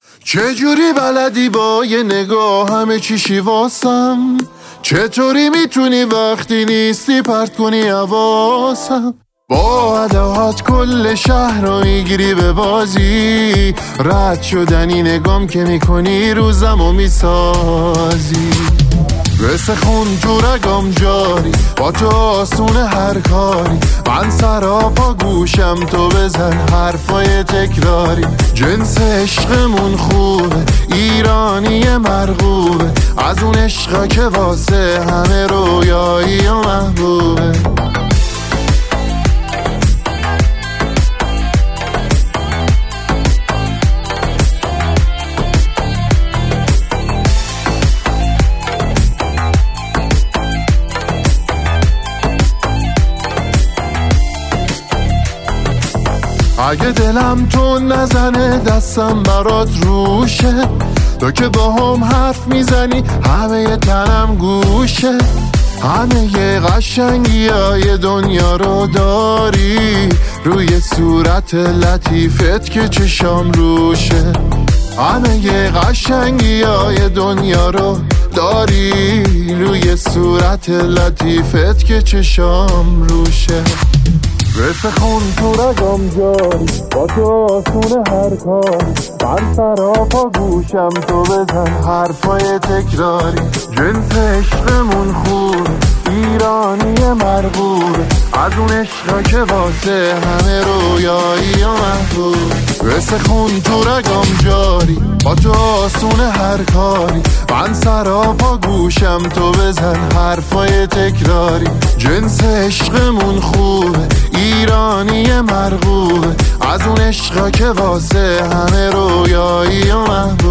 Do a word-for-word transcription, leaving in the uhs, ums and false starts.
چجوری بلدی با یه نگاه همه چیشی واسم؟ چطوری میتونی وقتی نیستی پرت کنی حواسم؟ با اداهات کل شهر رو میگیری به بازی، رد شدنی نگام که میکنی روزم و میسازی. مثل خون تو رگام جاری، با تو آسون هر کاری. من سراپا گوشم تو بزن حرفای تکراری. جنس عشقمون خوبه، ایرانی مرغوبه، از اون عشقا که واسه همه رویایی و محبوبه. اگه دلم تو نزنه دستم برات روشه، تو که با هم حرف میزنی همه تنم گوشه. همه ی قشنگی های دنیا رو داری، روی صورت لطیفت که چشام روشه. همه ی قشنگی های دنیا رو داری، روی صورت لطیفت که چشام روشه. مثل خون تو رگام جاری، با تو آسون هر کاری. من سراپا گوشم تو بزن حرفای تکراری. جنس عشقمون خوبه، ایرانی مرغوبه، از اون عشقا که واسه همه رویایی و محبوب. مثل خون تو رگام جاری، با تو آسون هر کاری. من سراپا گوشم تو بزن حرفای تکراری. جنس عشقمون خوبه، ایرانی مرغوبه، از اون عشقا که واسه همه رویایی و محبوب.